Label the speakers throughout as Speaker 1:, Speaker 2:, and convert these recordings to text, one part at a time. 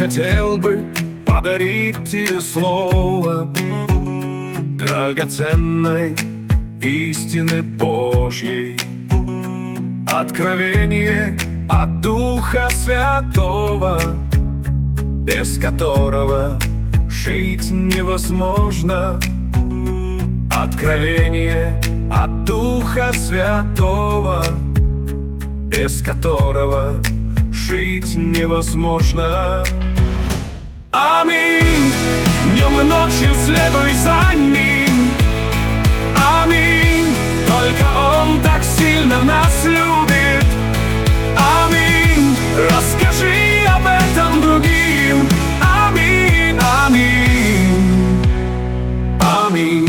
Speaker 1: хотел бы подарить тебе слово драгоценной истины Божьей, откровение от Духа Святого, без которого жить невозможно. Откровение от Духа Святого, без которого жить невозможно. Аминь. Днем и ночью следуй за ним. Аминь. Только Он так сильно нас любит. Аминь. Расскажи об этом другим. Аминь. Аминь. Аминь.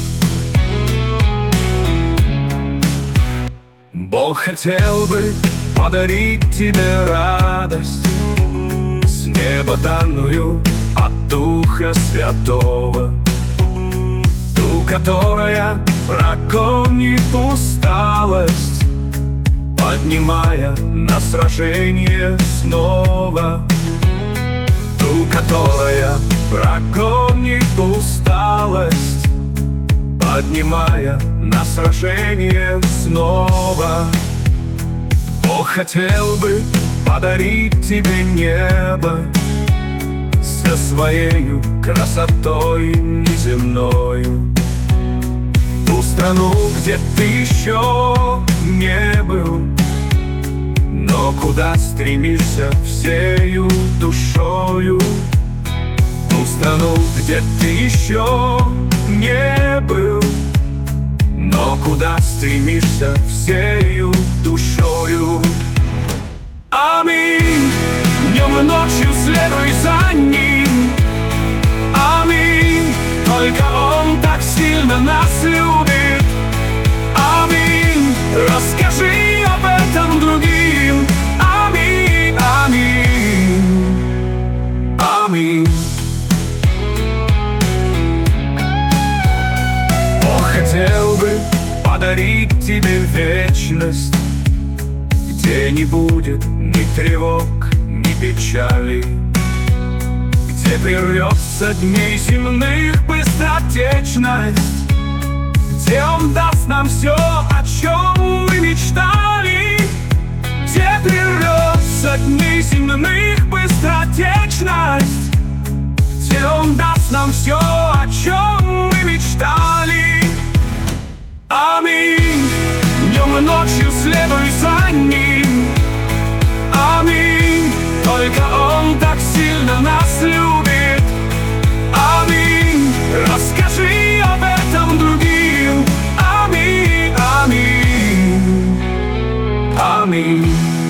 Speaker 1: Бог хотел бы подарить тебе радость, с неба данную от Духа Святого, ту, которая прогонит усталость, поднимая на сражение снова. Ту, которая прогонит усталость, поднимая на сражение снова. Бог хотел бы подарить тебе небо со своею красотой неземною, ту страну, где ты еще не был, но куда стремишься всею душою. Ту страну, где ты еще не был, но куда стремишься всею душою. Аминь. Днем и ночью следуй за ним. Аминь. Только Он так сильно нас любит. Аминь. Расскажи об этом другим. Аминь. Аминь. Аминь. Хотел бы подарить тебе вечность, где не будет ни тревог, ни печали, где прервется дней земных быстротечность, где Он даст нам все, о чем мы мечтали, где прервется дней земных быстротечность, где Он даст нам все, о чем мы мечтали. Аминь. Днем и ночью следуй за ним. Аминь. Только Он так сильно нас любит. Аминь. Расскажи об этом другим. Аминь. Аминь. Аминь.